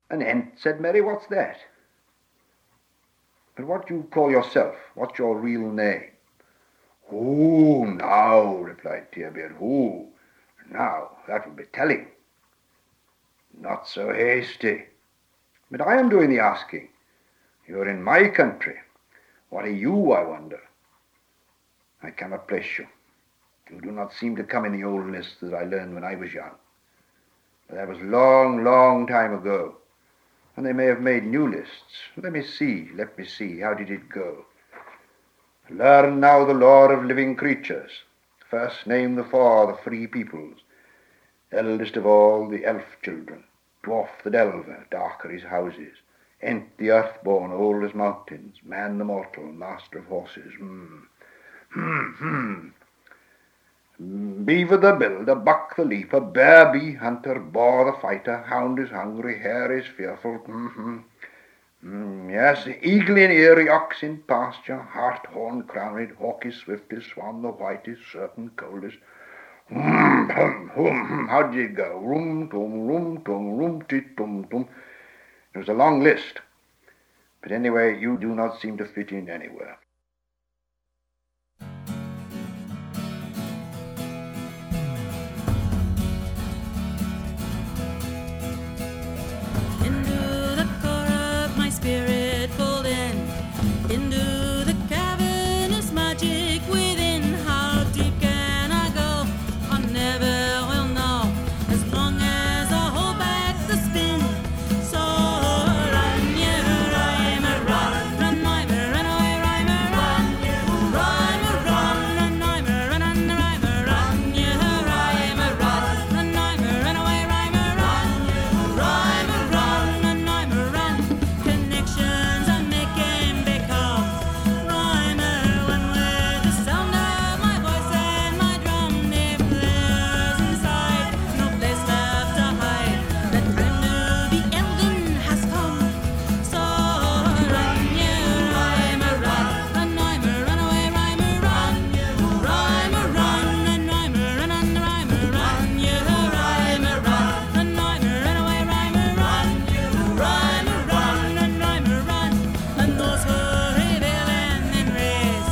"An ent," said Mary. "What's that?" "But what do you call yourself? What's your real name?" "Who now?" replied Tearbeard. "Who now? That would be telling." "Not so hasty." "But I am doing the asking. You're in my country. What are you, I wonder?" "I cannot place you. You do not seem to come in the old lists that I learned when I was young. But that was long, long time ago, and they may have made new lists. Let me see. How did it go? Learn now the lore of living creatures. First name the four, the free peoples. Eldest of all, the elf children. Dwarf the delver, dark are his houses. Ent the earthborn, old as mountains. Man the mortal, master of horses. Beaver the builder, buck the leaper, bear bee hunter, boar the fighter, hound is hungry, hare is fearful. Yes, eagle in eyrie, ox in pasture, hart horn crowned, hawk is swiftest, swan the whitest, serpent coldest. How did it go? Rum tum, tit tum. It was a long list, but anyway, you do not seem to fit in anywhere. Into the core of my spirit fold in, into the cavernous magic within. How deep can I go? I never will know, as long as I hold back the spin. So run, you rhymer, run, rhymer, run away, rhymer, run, rhymer, run, rhymer, run, rhymer, run, you rhymer, run, rhymer, run away, rhymer, run, rhymer, run, rhymer, run. Connections I'm making become rhymer, one with the sound of my voice and my drum. If there's inside no place left to hide, the time to be elven has come. So run, you rhymer, run, rhymer, run away, rhymer, run, rhymer, run, rhymer, run, rhymer, run, you rhymer, run, rhymer, run away, rhymer, run, rhymer, rhymer, run. And those who rebel and then race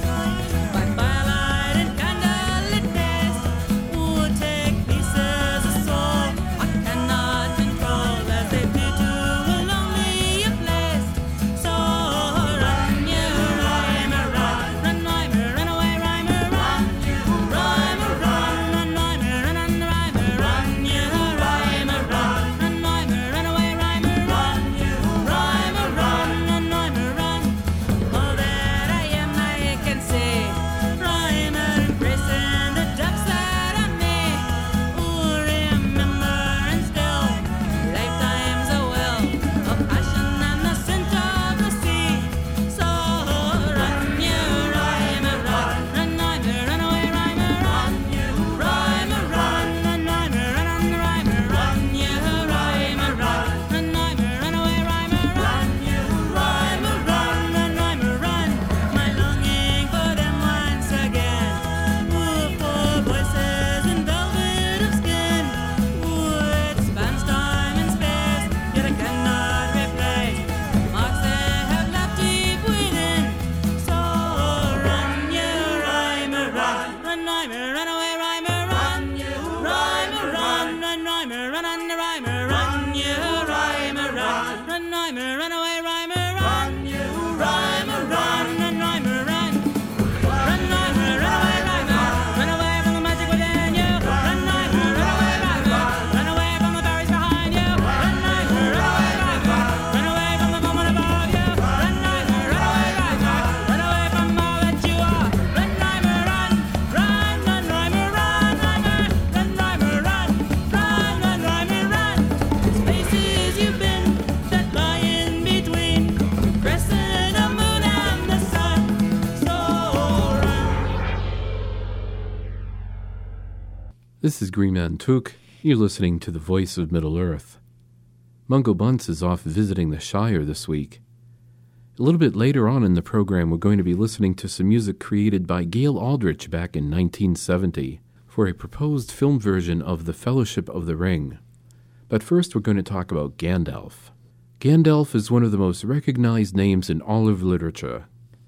by firelight and candlelit days would take pieces of soul I cannot control as they flee to a lonely place. So run, you rhymer, run, rhymer, run away, rhymer, run, rhymer, run, rhymer, run, rhymer, run, you rhymer, run, rhymer, run away, rhymer, run, rhymer, rhymer, run. All that I am I can say, rhymer, embracing the ducks that I made. Ooh, remember and still, lifetimes a well of passion and the scent of the sea. So run, you rhymer, run, rhymer, run away, rhymer, run, rhymer, run, rhymer, run, rhymer, run, you rhymer, run, rhymer, run away, rhymer, run, rhymer, rhymer, run. My longing for them once again. Ooh, for voices in velvet of skin. Ooh, it spans time and space, yet I cannot replace marks that have left deep within. So run, you rhymer, run, rhymer, run away, rhymer, run, rhymer, run, rhymer, run, rhymer, run, you rhymer, run, rhymer, run away, rhymer, run, rhymer, run, rhymer, run. Run, rhymer, run away, rhymer, run away from the magic within you. Run, rhymer, run away, rhymer, run away from the berries behind you. Run, rhymer, run away, rhymer, run away from the moment above you. Run, rhymer, run away, rhymer, run away from all that you are. Run, rhymer, run, rhymer, run, rhymer, run, rhymer, run. Spaces you've been that lie in between, crescent of moon and the sun. So run. This is Greenman Took. You're listening to the voice of Middle-earth. Mungo Bunce is off visiting the Shire this week. A little bit later on in the program, we're going to be listening to some music created by Gail Aldrich back in 1970 for a proposed film version of The Fellowship of the Ring. But first we're going to talk about Gandalf. Gandalf is one of the most recognized names in all of literature.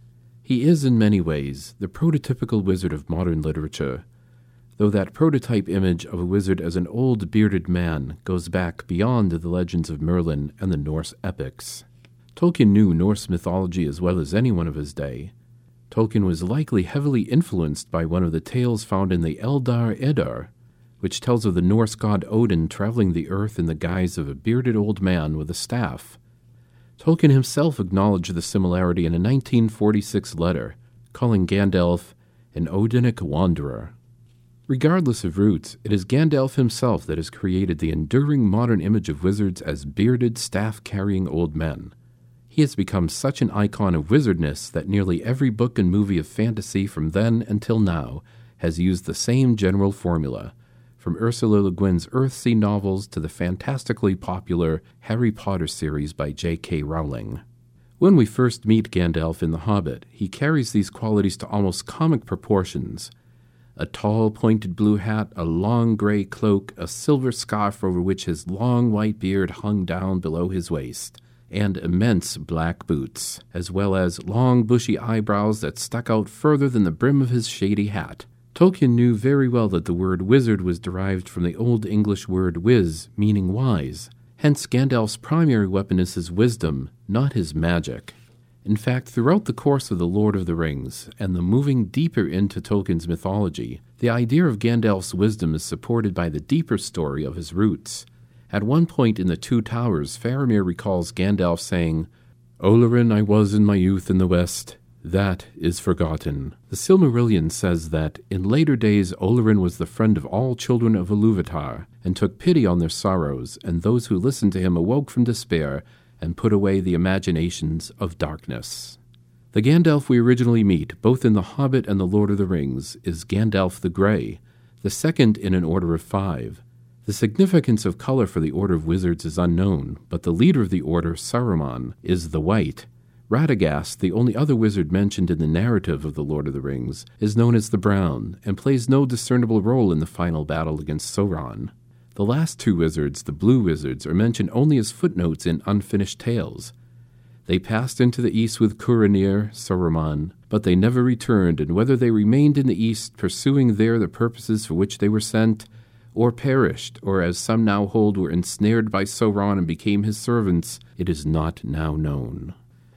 He is in many ways the prototypical wizard of modern literature, though that prototype image of a wizard as an old bearded man goes back beyond the legends of Merlin and the Norse epics. Tolkien knew Norse mythology as well as anyone of his day. Tolkien was likely heavily influenced by one of the tales found in the Eldar Eddar, which tells of the Norse god Odin traveling the earth in the guise of a bearded old man with a staff. Tolkien himself acknowledged the similarity in a 1946 letter, calling Gandalf an Odinic wanderer. Regardless of roots, it is Gandalf himself that has created the enduring modern image of wizards as bearded, staff-carrying old men. He has become such an icon of wizardness that nearly every book and movie of fantasy from then until now has used the same general formula, from Ursula Le Guin's Earthsea novels to the fantastically popular Harry Potter series by J.K. Rowling. When we first meet Gandalf in The Hobbit, he carries these qualities to almost comic proportions. A tall, pointed blue hat, a long gray cloak, a silver scarf over which his long white beard hung down below his waist, and immense black boots, as well as long bushy eyebrows that stuck out further than the brim of his shady hat. Tolkien knew very well that the word wizard was derived from the Old English word wiz, meaning wise. Hence, Gandalf's primary weapon is his wisdom, not his magic. In fact, throughout the course of The Lord of the Rings, and the moving deeper into Tolkien's mythology, the idea of Gandalf's wisdom is supported by the deeper story of his roots. At one point in The Two Towers, Faramir recalls Gandalf saying, "Olorin I was in my youth in the West. That is forgotten." The Silmarillion says that, in later days Olorin was the friend of all children of Iluvatar, and took pity on their sorrows, and those who listened to him awoke from despair, and put away the imaginations of darkness. The Gandalf we originally meet, both in The Hobbit and The Lord of the Rings, is Gandalf the Grey, the second in an order of 5. The significance of color for the Order of Wizards is unknown, but the leader of the order, Saruman, is the White. Radagast, the only other wizard mentioned in the narrative of The Lord of the Rings, is known as the Brown, and plays no discernible role in the final battle against Sauron. The last two wizards, the Blue Wizards, are mentioned only as footnotes in unfinished tales. They passed into the east with Curanir, Saruman, but they never returned, and whether they remained in the east, pursuing there the purposes for which they were sent, or perished, or as some now hold were ensnared by Sauron and became his servants, it is not now known.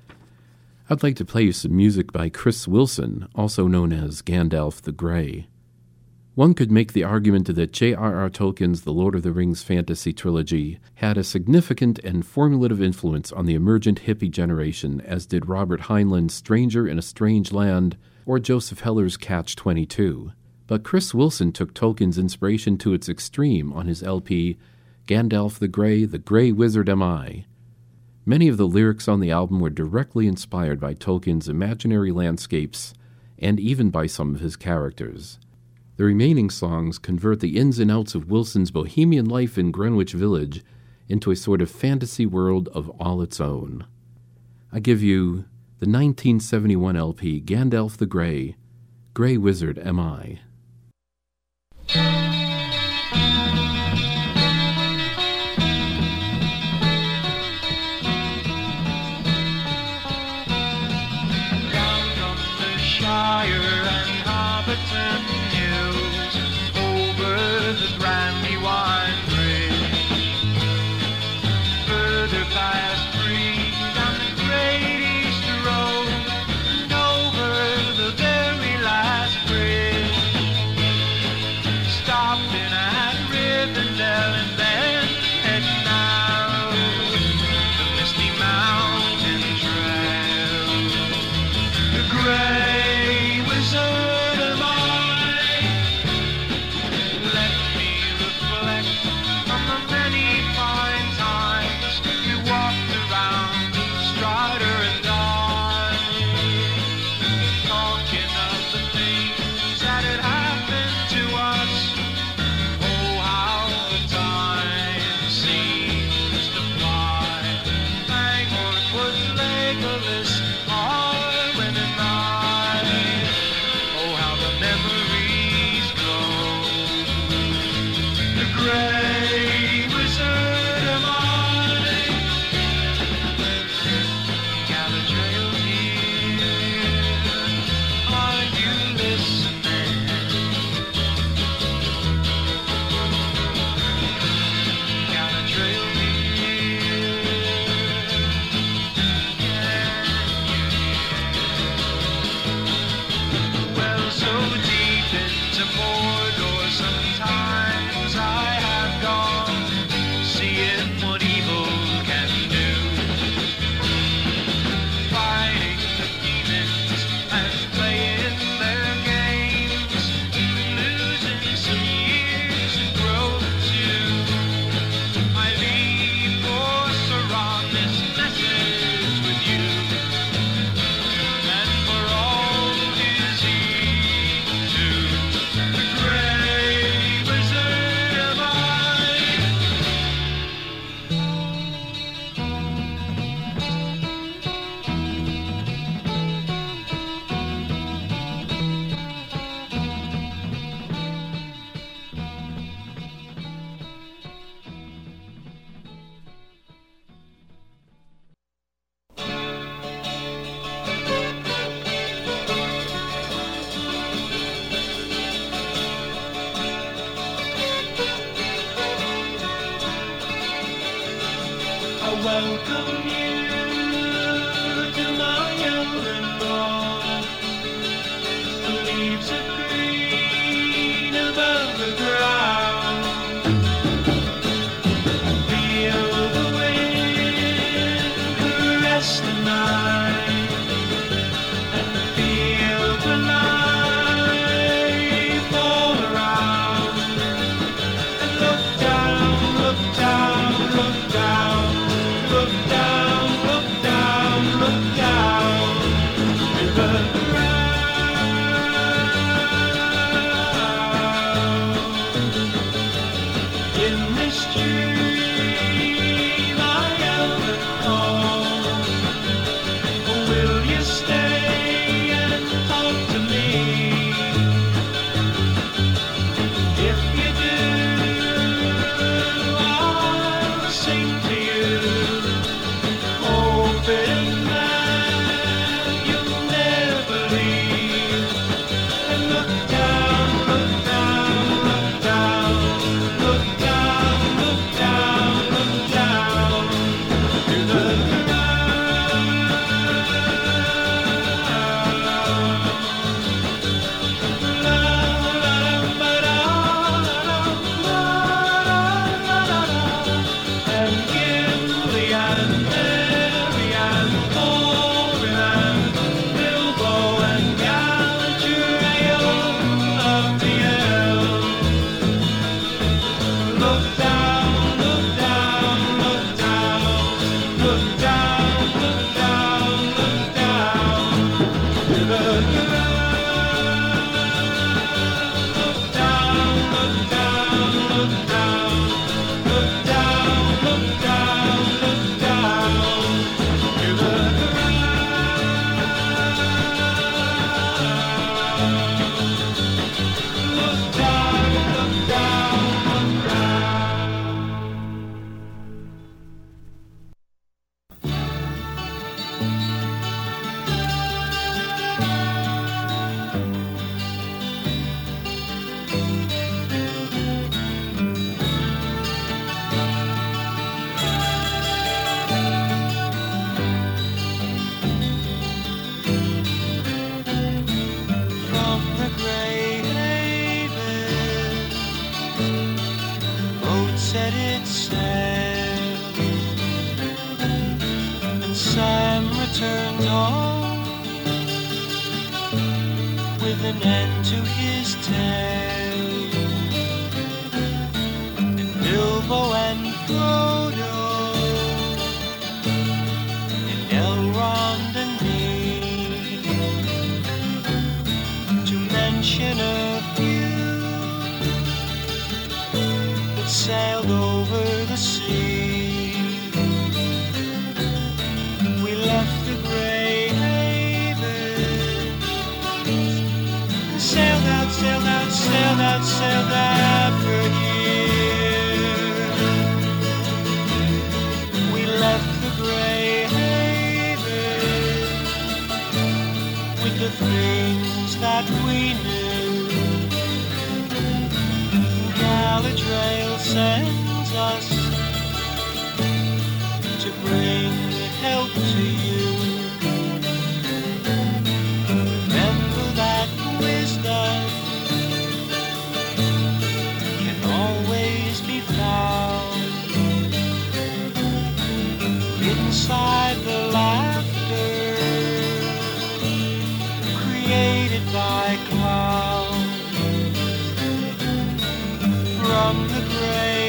I'd like to play you some music by Chris Wilson, also known as Gandalf the Grey. One could make the argument that J.R.R. Tolkien's The Lord of the Rings fantasy trilogy had a significant and formulative influence on the emergent hippie generation, as did Robert Heinlein's Stranger in a Strange Land or Joseph Heller's Catch-22. But Chris Wilson took Tolkien's inspiration to its extreme on his LP, Gandalf the Grey Wizard Am I. Many of the lyrics on the album were directly inspired by Tolkien's imaginary landscapes and even by some of his characters. The remaining songs convert the ins and outs of Wilson's bohemian life in Greenwich Village into a sort of fantasy world of all its own. I give you the 1971 LP Gandalf the Grey Wizard Am I. Stop I welcome you to my elven ball. The leaves are green above the ground. Feel the wind caress the night, and feel the life all around. And look down, look down, look down, look down, look down, look down to the ground. In this dream I am home. Will you stay and talk to me? If you do, I'll sing to you, hoping that you'll never leave. And look down, look down, look down, look down, look down, look down to the and Gimli and Merry and Thorin and Bilbo and Galadriel of the elves. Look down, look down, look down, look down, look down, look down to the ground. Look down, look down, look down, look down, look down, look down to the ground. Look down, look down, look from the Grey Haven, the boat set its sail, and Sam returned home with an end to his tale. And Bilbo and Frodo, and Elrond and me, to mention a few that sailed over the sea. We left the Grey Haven and sailed out, sailed out, sailed out, sailed out for here. We left the Grey Haven with the things that we knew. Galadriel sends us to bring help to you. Remember that wisdom can always be found inside the laughter created by clowns. From the Grey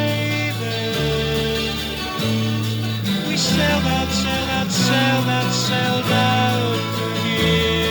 Haven we sailed out, sailed out, sailed out, sailed out for here.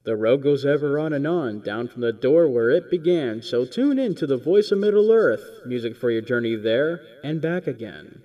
The road goes ever on, down from the door where it began. So tune in to the Voice of Middle-earth, music for your journey there and back again.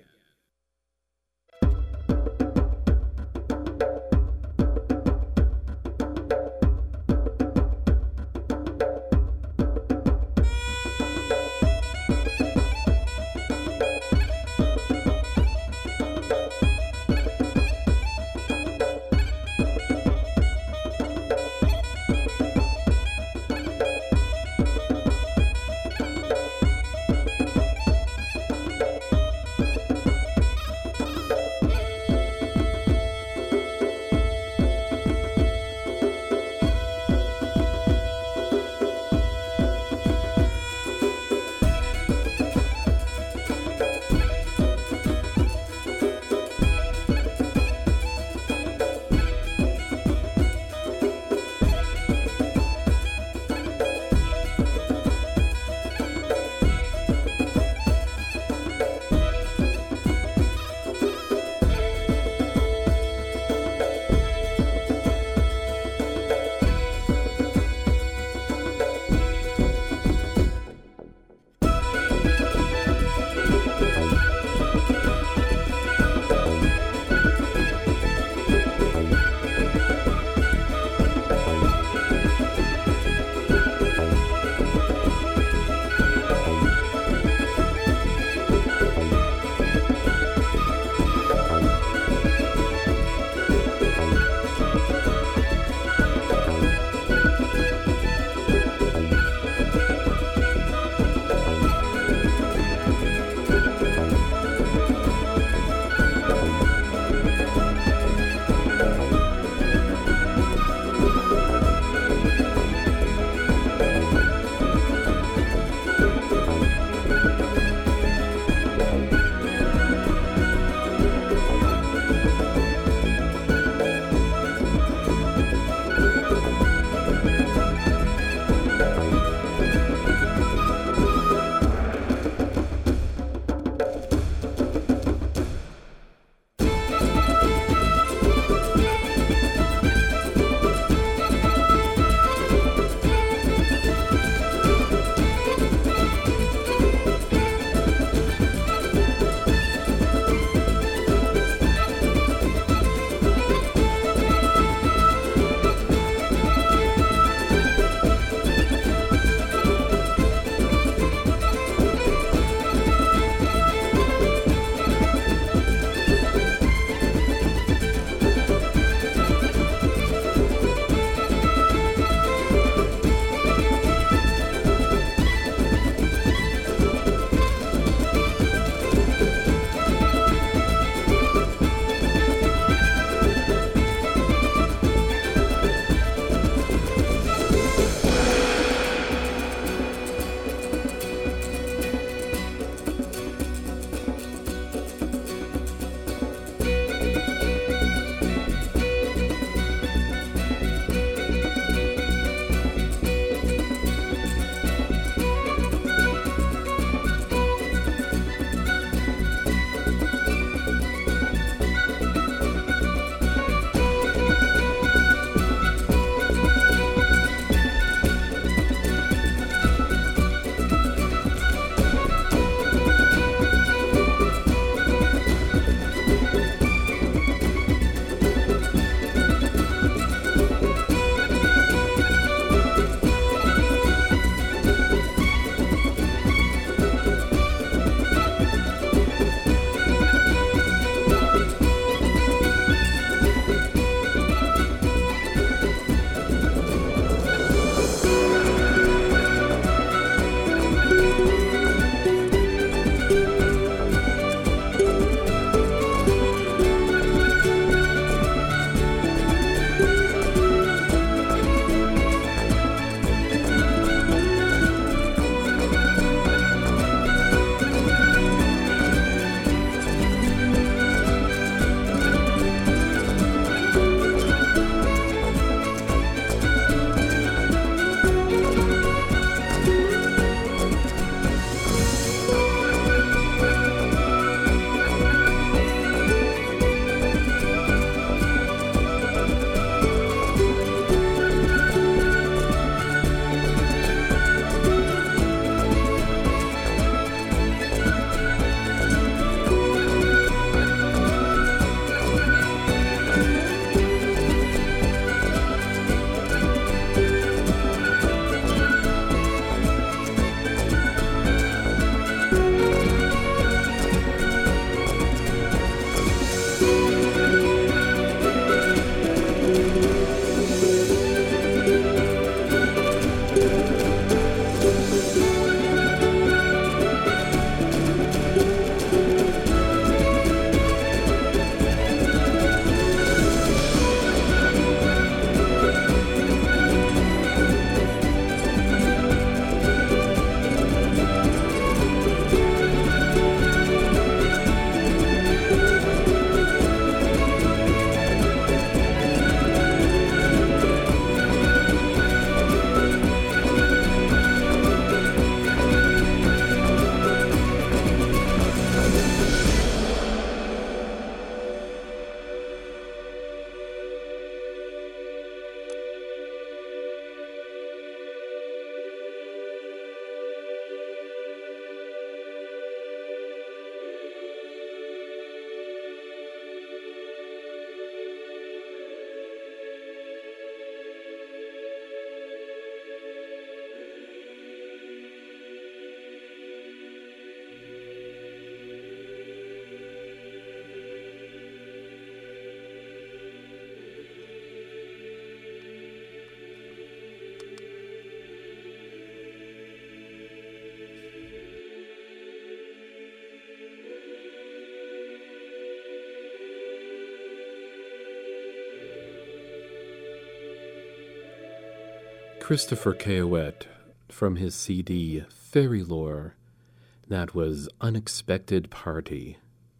Christopher Caillouette from his CD Fairy Lore. That was Unexpected Party.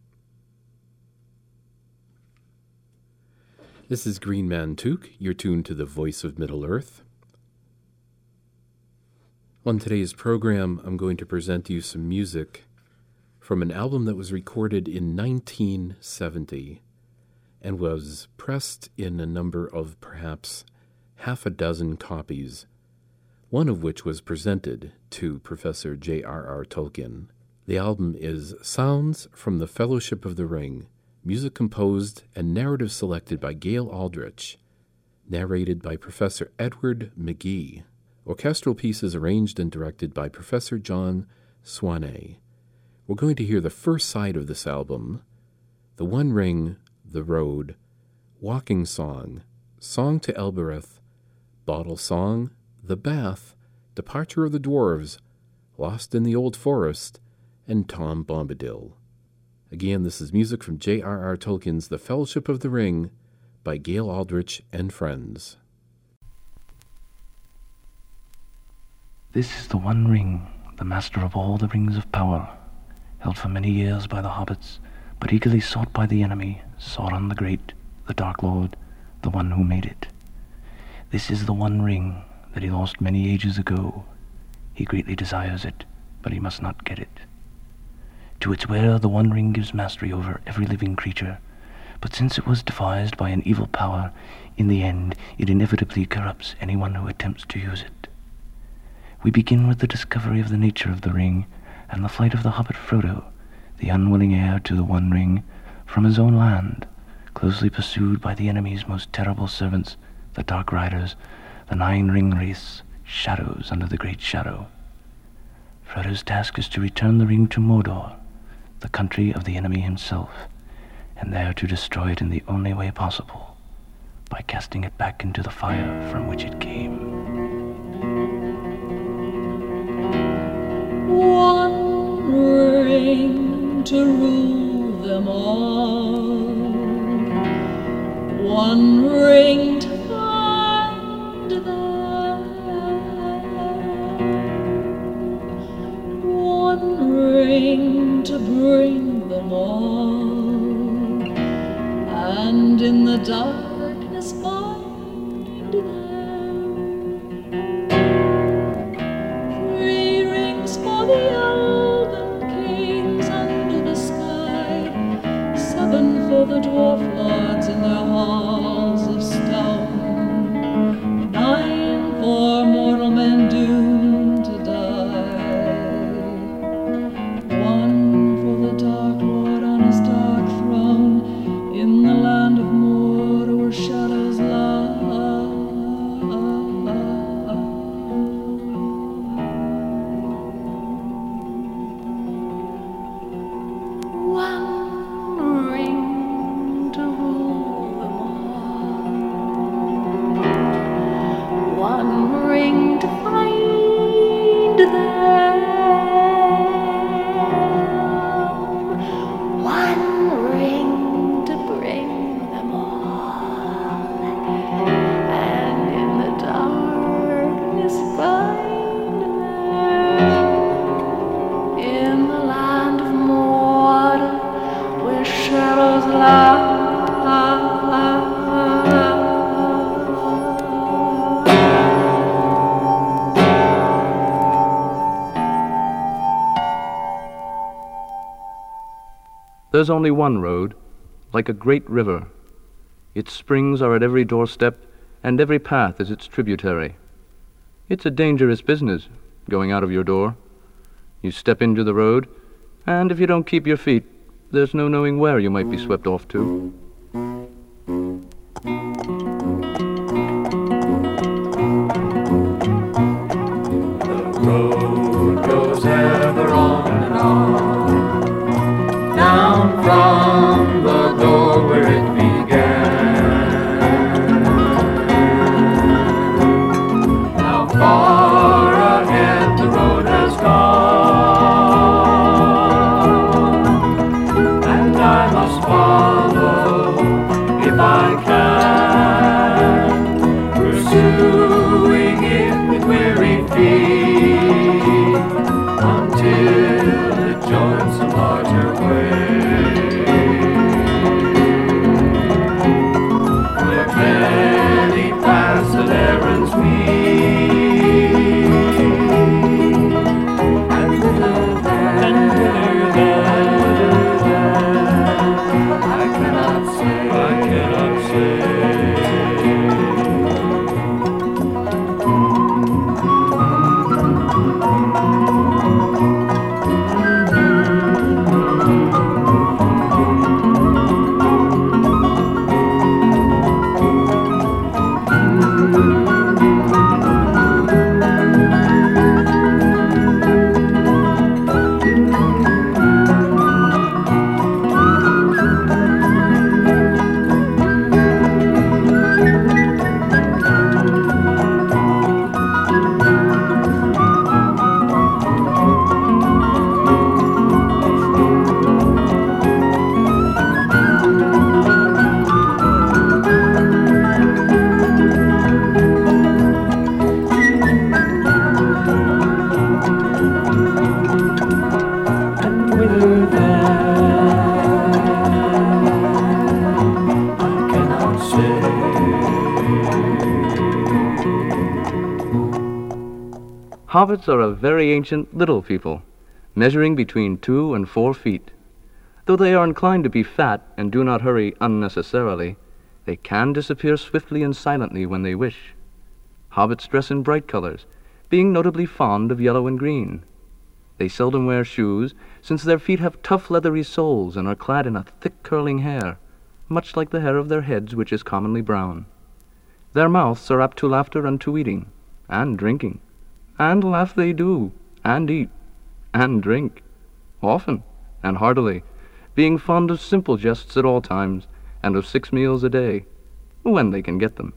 This is Green Man Took. You're tuned to the Voice of Middle-earth. On today's program, I'm going to present you some music from an album that was recorded in 1970 and was pressed in a number of perhaps half a dozen copies, one of which was presented to Professor J.R.R. Tolkien. The album is Sounds from the Fellowship of the Ring, music composed and narrative selected by Gail Aldrich, narrated by Professor Edward McGee, orchestral pieces arranged and directed by Professor John Swanay. We're going to hear the first side of this album, The One Ring, The Road, Walking Song, Song to Elbereth, Bottle Song, The Bath, Departure of the Dwarves, Lost in the Old Forest, and Tom Bombadil. Again, this is music from J.R.R. Tolkien's The Fellowship of the Ring by Gail Aldrich and Friends. This is the One Ring, the master of all the rings of power, held for many years by the hobbits, but eagerly sought by the enemy, Sauron the Great, the Dark Lord, the one who made it. This is the One Ring that he lost many ages ago. He greatly desires it, but he must not get it. To its wearer, the One Ring gives mastery over every living creature, but since it was devised by an evil power, in the end it inevitably corrupts anyone who attempts to use it. We begin with the discovery of the nature of the ring and the flight of the hobbit Frodo, the unwilling heir to the One Ring, from his own land, closely pursued by the enemy's most terrible servants, the Dark Riders, the Nine Ring Wraiths, shadows under the Great Shadow. Frodo's task is to return the ring to Mordor, the country of the enemy himself, and there to destroy it in the only way possible, by casting it back into the fire from which it came. One ring to rule them all, one ring to find them, one ring to bring them all, and in the darkness find them. 3 rings for the elven kings under the sky, 7 for the dwarf lords in their halls of stone, 9 for mortal men doomed to die, 1 for the Dark Lord on his dark throne, in the land of Mordor where shadows lie. One ring to rule them all, one ring to find them, one ring to bring them all, and in the darkness find them, in the land of Mordor where shadows lie. There's only one road, like a great river. Its springs are at every doorstep, and every path is its tributary. It's a dangerous business, going out of your door. You step into the road, and if you don't keep your feet, there's no knowing where you might be swept off to. The road goes ever on and on, down from the door where it began. How far ahead the road has gone, and I must follow Hobbits are a very ancient little people, measuring between 2 and 4 feet. Though they are inclined to be fat and do not hurry unnecessarily, they can disappear swiftly and silently when they wish. Hobbits dress in bright colors, being notably fond of yellow and green. They seldom wear shoes, since their feet have tough leathery soles and are clad in a thick curling hair, much like the hair of their heads, which is commonly brown. Their mouths are apt to laughter and to eating, and drinking. And laugh they do, and eat, and drink, often and heartily, being fond of simple jests at all times, and of 6 meals a day, when they can get them.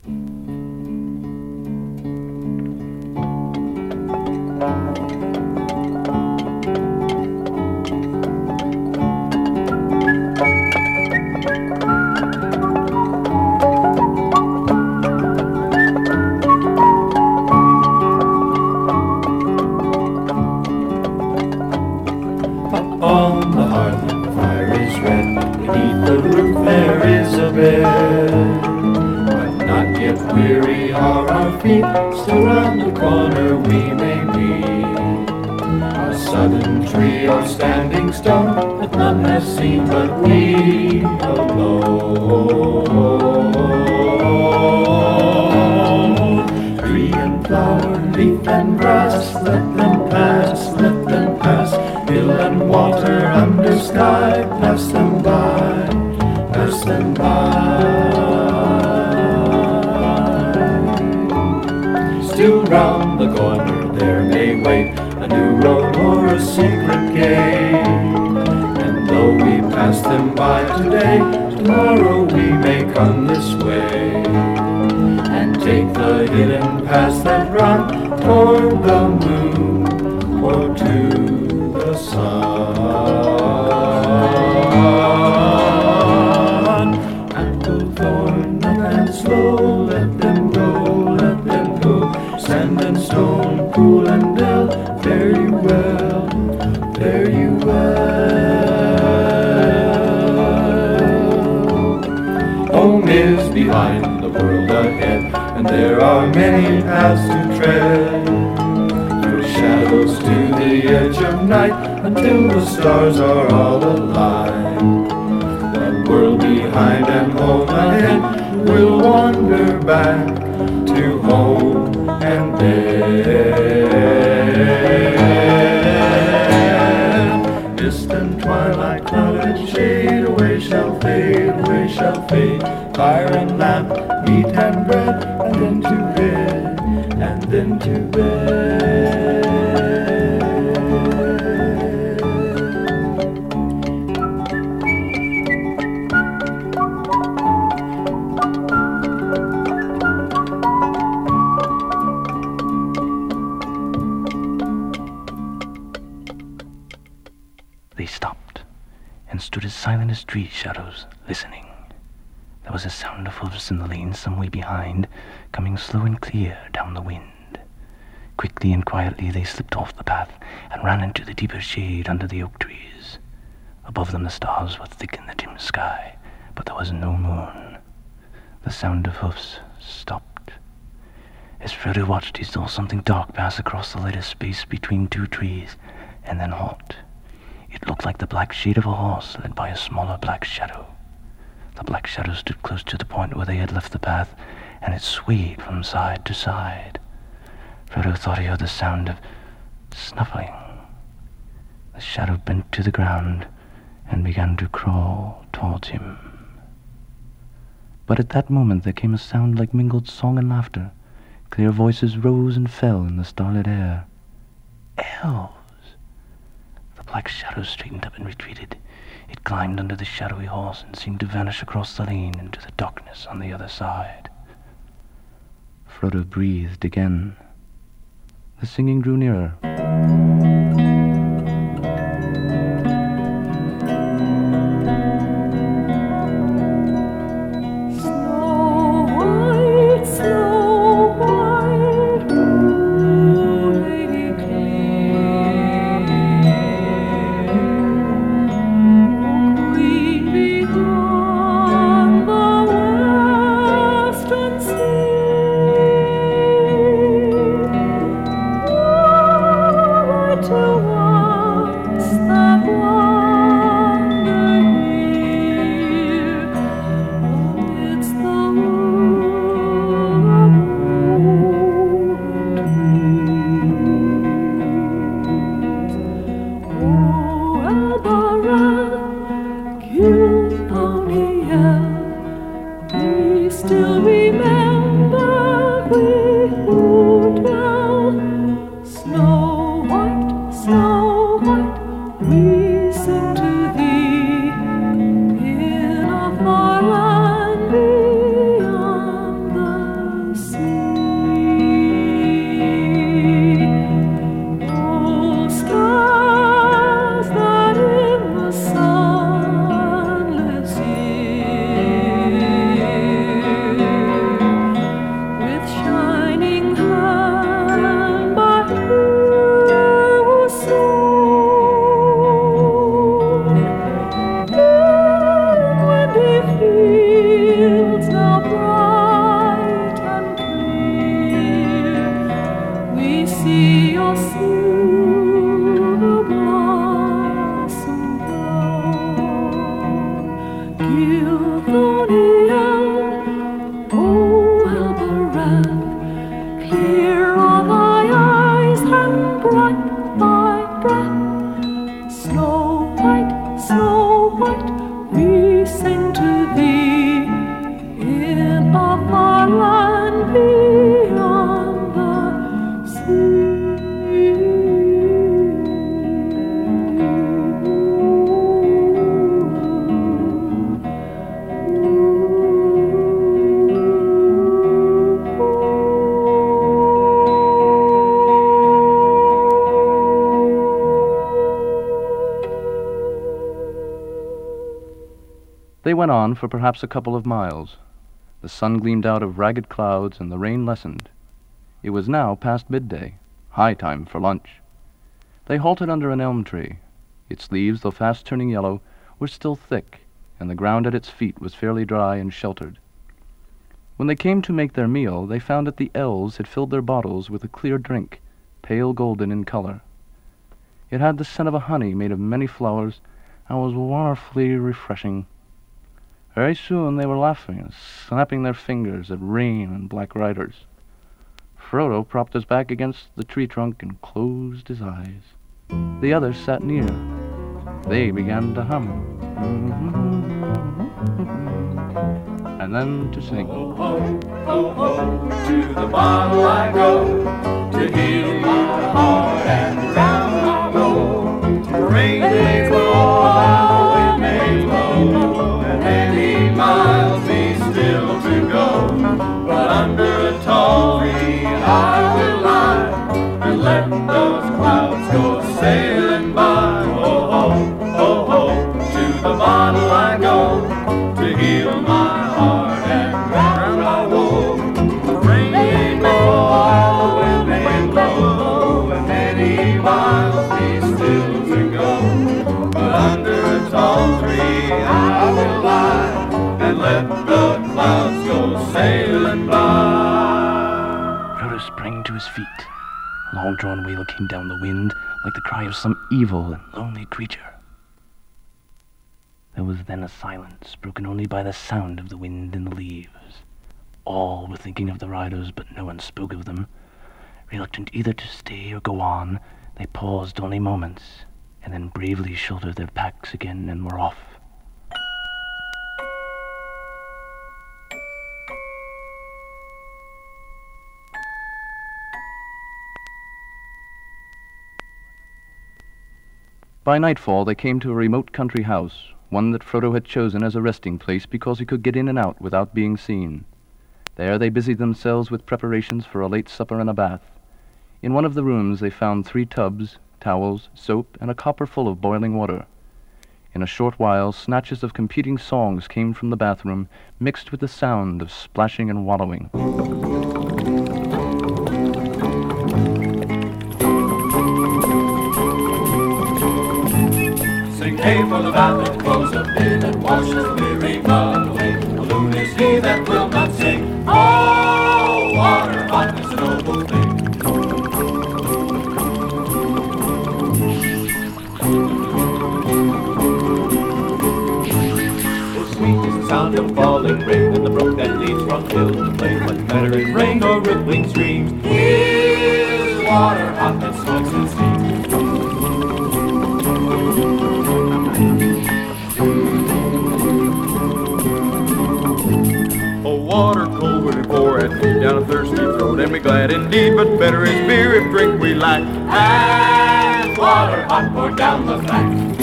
On the hearth the fire is red, beneath the roof there is a bed. But not yet weary are our feet, still round the corner we may be. A sudden tree or standing stone that none has seen but we alone. Tree and flower, leaf and grass, let them pass, let them pass. Hill and water under sky, pass them by, pass them by. Still round the corner there may wait a new road or a secret gate. And though we pass them by today, tomorrow we may come this way and take the hidden paths that run toward the moon or to the sun. Apple, thorn, nut, and slow, let them go, let them go. Sand and stone, pool and dell, fare you well, fare you well. Home is behind, the world ahead, and there are many paths to tread. Shadows to the edge of night until the stars are all aligned. The world behind and home ahead will wander back to home and bed. Distant twilight, clouded shade, away shall fade, away shall fade. Fire and lamp, meat and bread, and then to bed, and then to bed. They stopped and stood as silent as tree shadows, listening. There was a sound of hoofs in the lane some way behind, coming slow and clear down the wind. Quickly and quietly they slipped off the path and ran into the deeper shade under the oak trees. Above them the stars were thick in the dim sky, but there was no moon. The sound of hoofs stopped. As Frodo watched, he saw something dark pass across the lighter space between 2 trees, and then halt. It looked like the black shade of a horse led by a smaller black shadow. The black shadow stood close to the point where they had left the path, and it swayed from side to side. Frodo thought he heard the sound of snuffling. The shadow bent to the ground and began to crawl towards him. But at that moment there came a sound like mingled song and laughter. Clear voices rose and fell in the starlit air. Elves! The black shadow straightened up and retreated. It climbed under the shadowy horse and seemed to vanish across the lane into the darkness on the other side. Frodo breathed again. The singing grew nearer. Snow White, ooh, Lady Clear, Queen beyond the western sea. Snow White, we sing to thee in a far land beyond the sea. They went on for perhaps a couple of miles. The sun gleamed out of ragged clouds and the rain lessened. It was now past midday, high time for lunch. They halted under an elm tree. Its leaves, though fast turning yellow, were still thick, and the ground at its feet was fairly dry and sheltered. When they came to make their meal, they found that the elves had filled their bottles with a clear drink, pale golden in color. It had the scent of a honey made of many flowers, and was wonderfully refreshing. Very soon they were laughing and snapping their fingers at Rain and Black Riders. Frodo propped his back against the tree trunk and closed his eyes. The others sat near. They began to hum, and then to sing. Ho, ho, ho, ho, to the bottle I go, to heal my heart and round my woe. Rain may fall and the wind may blow, and many miles be still to go. But under a tall tree I will lie, and let those clouds go sailing by. Ho, ho, ho, ho, to the bottle I go, to heal my heart and round my woe. Rain may fall, the wind may blow, and many miles be still to go. But under a tall tree I will lie, and let the clouds go sailing by. Frodo sprang to his feet. A long-drawn wail came down the wind like the cry of some evil and lonely creature. There was then a silence, broken only by the sound of the wind in the leaves. All were thinking of the riders, but no one spoke of them. Reluctant either to stay or go on, they paused only moments, and then bravely shouldered their packs again and were off. By nightfall they came to a remote country house, one that Frodo had chosen as a resting place because he could get in and out without being seen. There they busied themselves with preparations for a late supper and a bath. In one of the rooms they found 3 tubs, towels, soap, and a copper full of boiling water. In a short while, snatches of competing songs came from the bathroom, mixed with the sound of splashing and wallowing. Sing hey for the bath that close up in and wash the weary mud away. A loon is he that will not sing. Oh, water hot is a noble thing. Oh, sweet is the sound of falling rain and the brook that leads from hill to plain. But better is rain or rippling streams. Is water hot that smokes and steams. Water cold when it pour at me down a thirsty throat, and me glad indeed, but better is beer if drink we lack, and water hot poured down the back.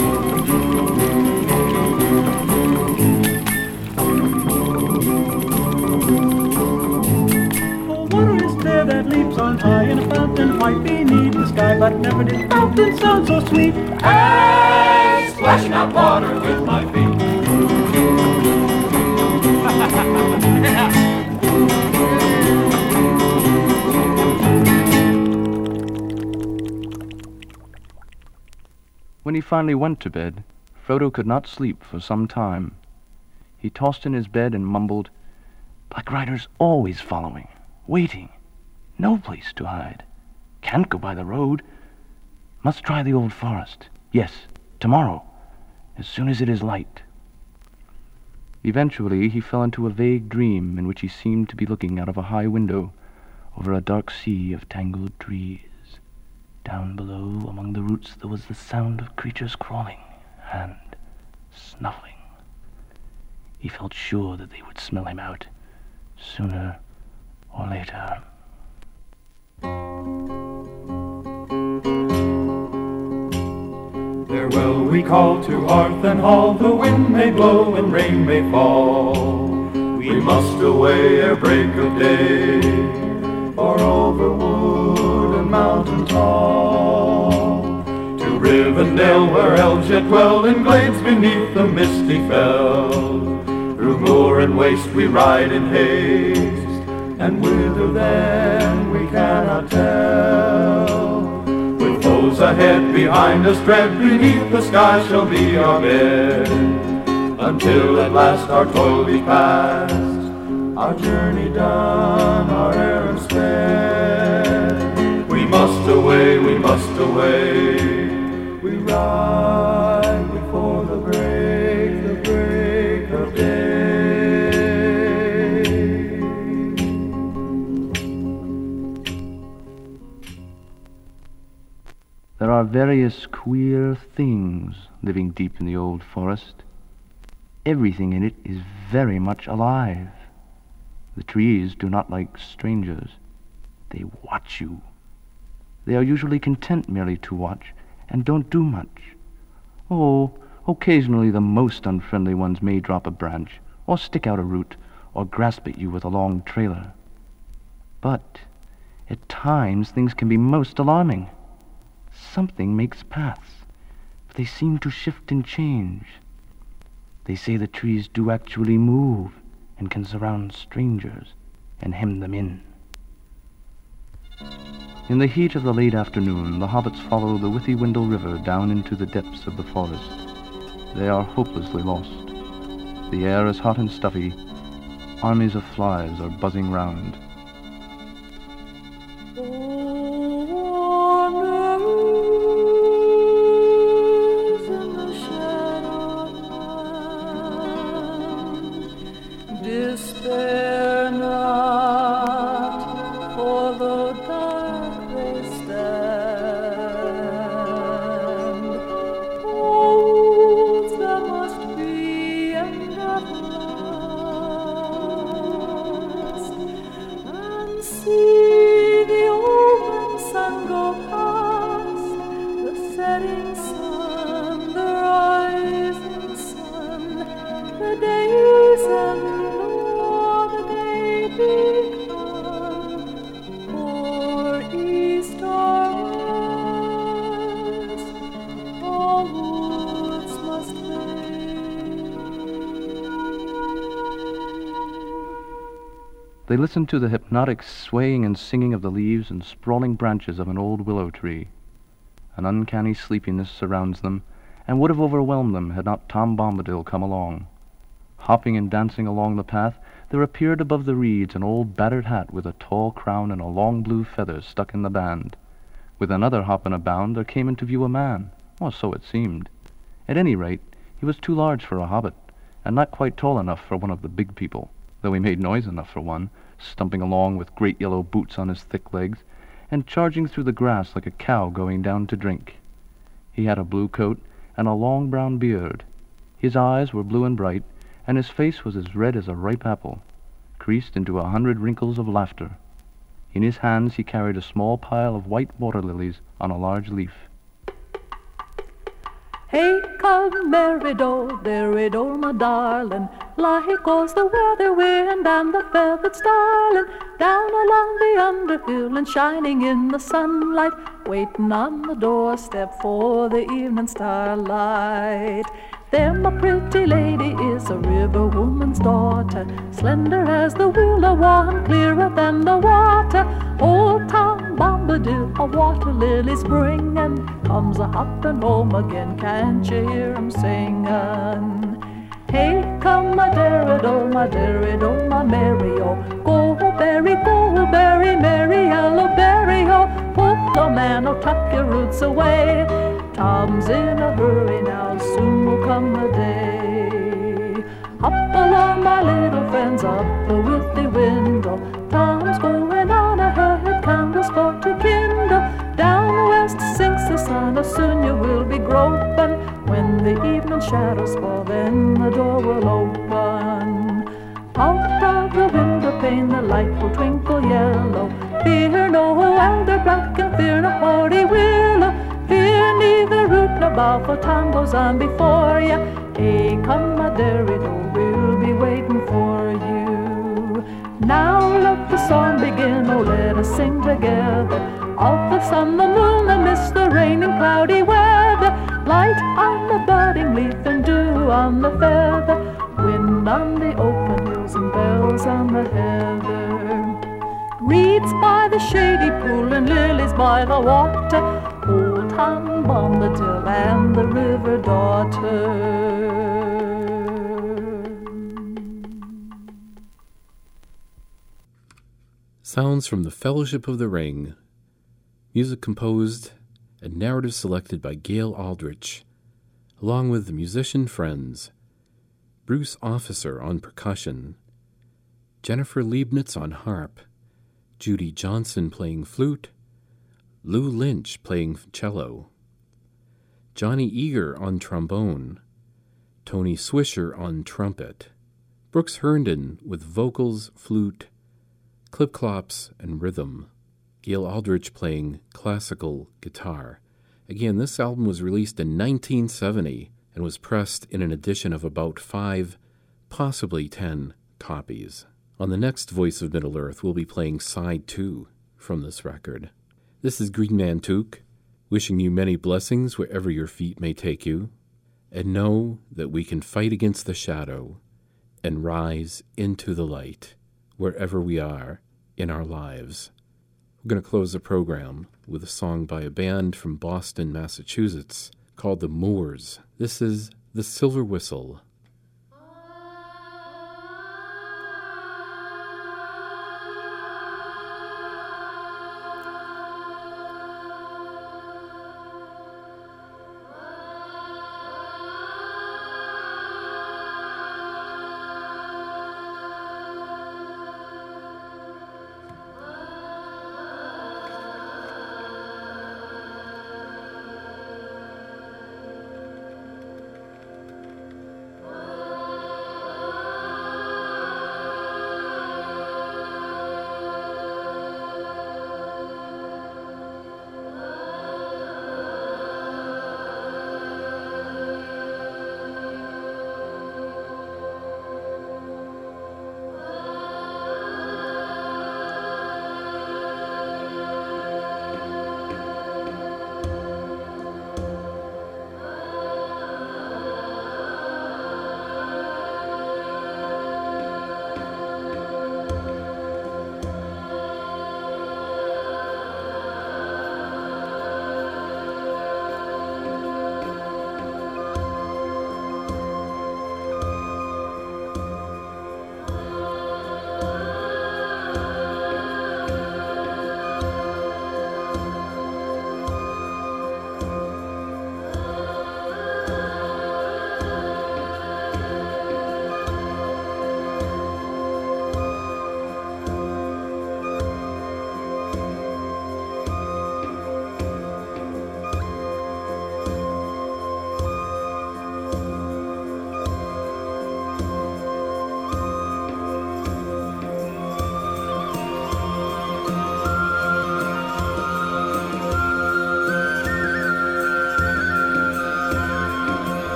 Oh, water is there that leaps on high in a fountain white beneath the sky, but never did fountain sound so sweet, And splashing out water with my feet. When he finally went to bed, Frodo could not sleep for some time. He tossed in his bed and mumbled, "Black Rider's always following, waiting. No place to hide. Can't go by the road. Must try the old forest. Yes, tomorrow, as soon as it is light." Eventually he fell into a vague dream in which he seemed to be looking out of a high window over a dark sea of tangled trees. Down below, among the roots, there was the sound of creatures crawling and snuffling. He felt sure that they would smell him out, sooner or later. Farewell we call to hearth and hall, the wind may blow and rain may fall. We must away ere break of day, or over wood and mountain tall. To Rivendell where elves yet dwell, in glades beneath the misty fell. Through moor and waste we ride in haste, and whither then we cannot tell. With foes ahead, behind us dread, beneath the sky shall be our bed. Until at last our toil be past, our journey done, our errand sped. We must away, we must away. We ride before the break of day. There are various queer things living deep in the old forest. Everything in it is very much alive. The trees do not like strangers. They watch you. They are usually content merely to watch and don't do much. Oh, occasionally the most unfriendly ones may drop a branch, or stick out a root, or grasp at you with a long trailer. But at times things can be most alarming. Something makes paths, but they seem to shift and change. They say the trees do actually move and can surround strangers and hem them in. In the heat of the late afternoon, the hobbits follow the Withywindle River down into the depths of the forest. They are hopelessly lost. The air is hot and stuffy. Armies of flies are buzzing round. Despair not, for the dark they stand. Fools there must be, and at last, and see the old sun go past, the setting sun, the rising sun, the days and They listen to the hypnotic swaying and singing of the leaves and sprawling branches of an old willow tree. An uncanny sleepiness surrounds them, and would have overwhelmed them had not Tom Bombadil come along. Hopping and dancing along the path, there appeared above the reeds an old battered hat with a tall crown and a long blue feather stuck in the band. With another hop and a bound, there came into view a man, or so it seemed. At any rate, he was too large for a hobbit, and not quite tall enough for one of the big people, though he made noise enough for one, stumping along with great yellow boots on his thick legs, and charging through the grass like a cow going down to drink. He had a blue coat and a long brown beard. His eyes were blue and bright, and his face was as red as a ripe apple, creased into 100 wrinkles of laughter. In his hands he carried a small pile of white water lilies on a large leaf. Hey, come, Meridor, my darling, like goes the weather wind and the feathered starling, down along the underhill and shining in the sunlight, waiting on the doorstep for the evening starlight. There my pretty lady is a river woman's daughter, slender as the willow wand, clearer than the water. Old Tom Bombadil, a water lily's bringing, comes a-hopping home again, can't you hear him singing? Hey, come, my Derrido, my Mary-O, go, berry, Mary, yellow berry-o, Polo man, oh, tuck your roots away. Tom's in a hurry now, soon will come the day. Hop along, my little friends, up the Withywindle. Tom's going on ahead, candles for to kindle. Down the west and soon you will be groping. When the evening shadows fall, then the door will open. Out of the window pane the light will twinkle yellow. Fear no elder black and fear no hoary willow. Fear neither root nor bough, for time goes on before ya. Hey, come, my dearie, we'll be waiting for you. Now let the song begin, oh let us sing together. Of the sun, the moon, the mist, the rain and cloudy weather. Light on the budding leaf and dew on the feather. Wind on the open hills and bells on the heather. Reeds by the shady pool and lilies by the water. Old Tom Bombadil and the river daughter. Sounds from the Fellowship of the Ring. Music composed and narrative selected by Gail Aldrich, along with the musician friends. Bruce Officer on percussion, Jennifer Leibnitz on harp, Judy Johnson playing flute, Lou Lynch playing cello, Johnny Eager on trombone, Tony Swisher on trumpet, Brooks Herndon with vocals, flute, clip-clops, and rhythm, Gail Aldrich playing classical guitar. Again, this album was released in 1970 and was pressed in an edition of about 5, possibly 10 copies. On the next Voice of Middle-earth, we'll be playing Side 2 from this record. This is Green Man Took, wishing you many blessings wherever your feet may take you, and know that we can fight against the shadow and rise into the light wherever we are in our lives. We're going to close the program with a song by a band from Boston, Massachusetts, called The Moors. This is The Silver Whistle.